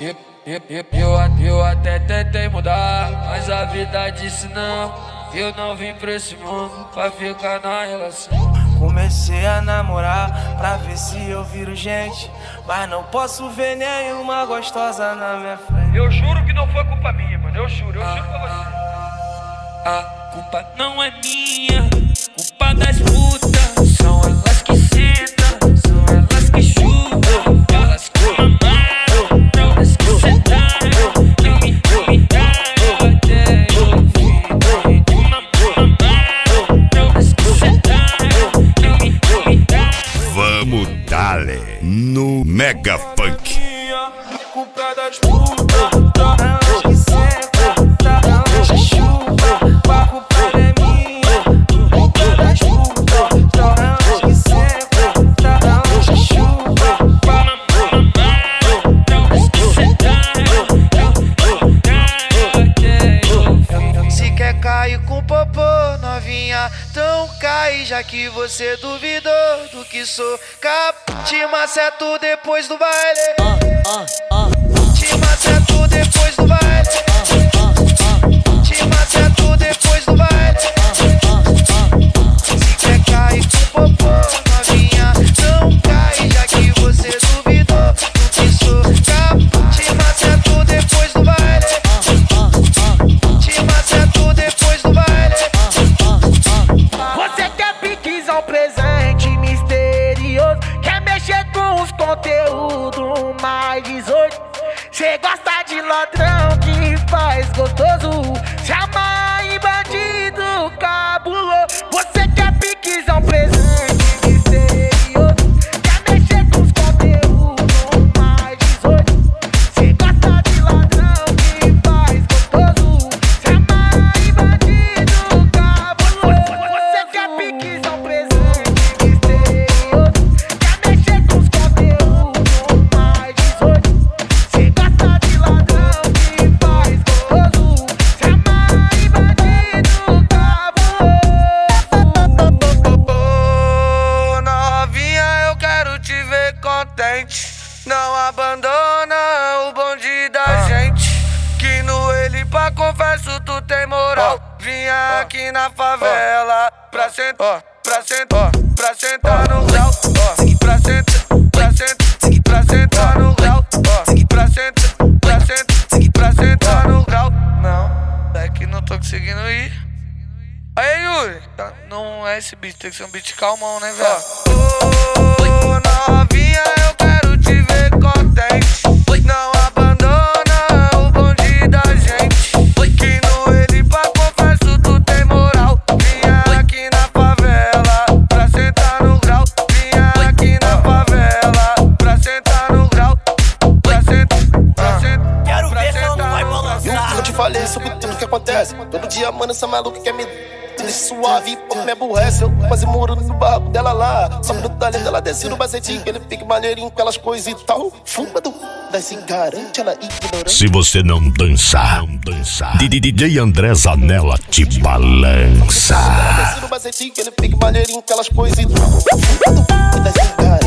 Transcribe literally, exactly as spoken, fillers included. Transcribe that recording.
Eu, eu, eu, eu, eu até tentei mudar, mas a vida disse não. Eu não vim pra esse mundo pra ficar na relação. Comecei a namorar pra ver se eu viro gente, mas não posso ver nenhuma gostosa na minha frente. Eu juro que não foi culpa minha, mano. Eu juro, eu juro pra você. A culpa não é minha, culpa das putas. São elas que sentam, são elas que chutam, elas que mamaram, elas que sentaram, que me cuidaram até eu vir. Mamaram, elas que sentaram, que me cuidaram. Vamos dale no Mega Funk. Culpa das putas, elas que sentam, elas que chutam. A culpa é minha, culpa das putas, elas que sentam, elas que chutam. Se quer cair com popô, novinha, então cai, já que você duvidou do que sou. Cap, te maceto depois do baile. Te maceto depois do baile. Te maceto depois do baile. Se quer cair com popô, novinha, então cai, já que você duvidou do que sou. Cap, te maceto depois do baile. Te maceto depois do baile. Você quer piquizar um presente misterioso, quer mexer com os conteúdos mais dezoito. Cê gosta de ladrão que faz gostoso, se amarra em bandido cabuloso. Você quer piquizar um presente misterioso, quer mexer com os conteúdos mais dezoito. Cê gosta de ladrão que faz gostoso, se amarra em bandido cabuloso. Você quer piquizar um presente misterioso, quer mexer com os conteúdos mais dezoito. Cê gosta de ladrão que faz gostoso, se amarra em bandido cabuloso. Ô, novinha, eu quero te ver contente. Não abandona o bonde da gente, que no ele pra confesso tu tem moral. Vinha aqui na favela pra sentar, pra sentar, pra sentar no grau. Pra sentar, pra sentar, pra sentar no grau. Pra sentar, pra sentar, pra sentar no grau. Não, é que não tô conseguindo ir. Aí, Yuri, tá, não é esse beat, tem que ser um beat calmão, né, velho? Ô, novinha, eu quero te ver contente. Não abandona o bonde da gente, que no ele pra confesso tu tem moral. Vinha aqui na favela pra sentar no grau. Vinha aqui na favela pra sentar no grau. Pra sentar, pra sentar, Quero pra ver se ela não sentar vai no grau. balançar. Eu te falei sobre tudo que acontece. Todo dia, mano, essa maluca quer me suave, pouco me aborrece. Eu quase moro no barco dela lá. Só no talento, ela desce no bacetinho. Ele fica maneirinho com aquelas coisas e tal. Fuma do daí se garante, ela ignorante. Se você não dançar, não dançar. D J André Zanella te balança. Ela desce no bacetinho. Ele fica maneirinho com aquelas coisas e tal. Fuma do daí se garante.